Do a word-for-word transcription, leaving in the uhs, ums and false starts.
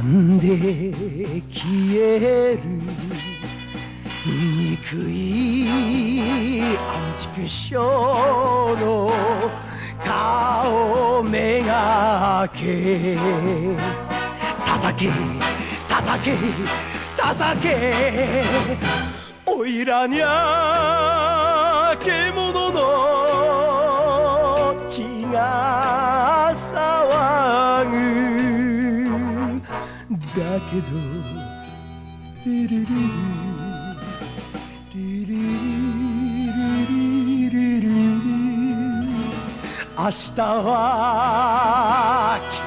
んで消える憎いアンチクショーの顔めがけ叩け叩け叩けおいらにゃ獣の血が騒ぐだけどリリリリリリリリリリリ明日は